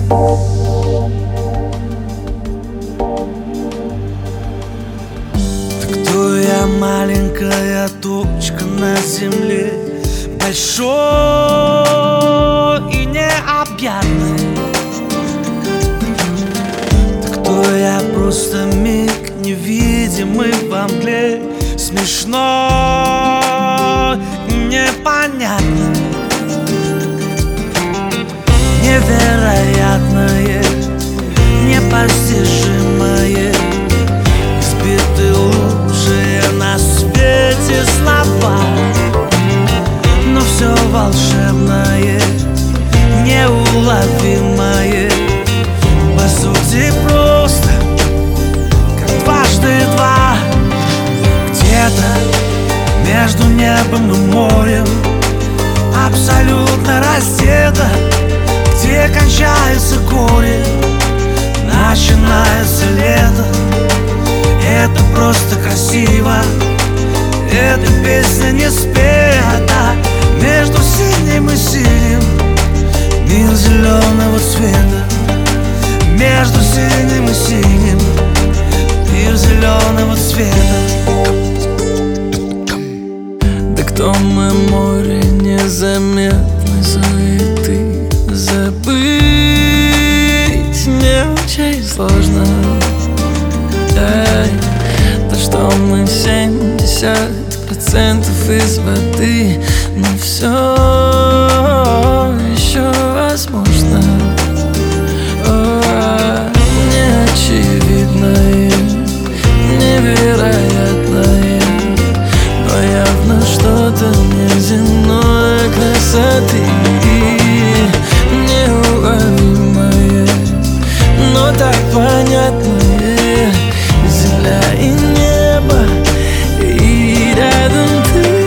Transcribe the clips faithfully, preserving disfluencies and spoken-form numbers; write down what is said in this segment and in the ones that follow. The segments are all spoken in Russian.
Кто я, маленькая точка на земле, большой и необъятный? Да кто я, просто миг невидимый во мгле, смешной и непонятный? Невероятное, непостижимое, избиты лучшие на свете слова. Но все волшебное, неуловимое, по сути просто как дважды два. Где-то между небом и морем, абсолютно раздета, где кончается горе, начинается лето. Это просто красиво, эта песня не спета. Между синим и синим мир зеленого цвета. Между синим и синим мир зеленого цвета. Да кто мы, море незаметной суеты? Забыть не очень сложно. Эй, то, что мы семьдесят процентов из воды, но все еще возможно. О, неочевидное, невероятное, но явно что-то неземной красоты. Неуловимое, но так понятное. Земля и небо, и рядом ты.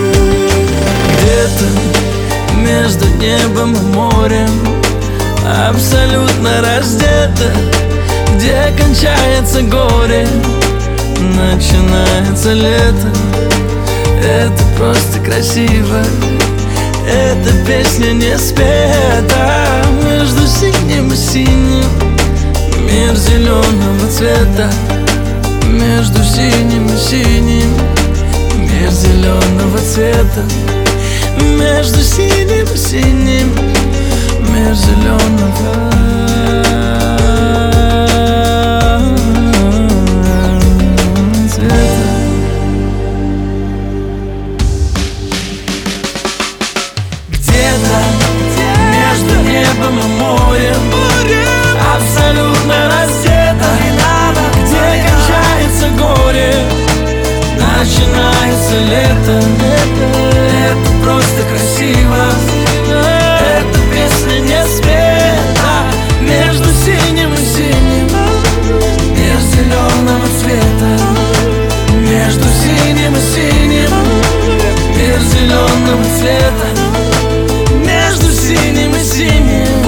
Где-то между небом и морем, абсолютно раздета, где кончается горе, начинается лето. Это просто красиво, эта песня не спета. Между синим и синим мир зеленого цвета. Между синим и синим мир зеленого цвета. Между синим и синим мир зеленого цвета. Где-то между небом и морем, абсолютно раздета, где кончается горе, начинается лето. Это просто красиво, эта песня не спета. Между синим и синим мир зеленого цвета. Между синим и синим мир зеленого цвета. Между синим и синим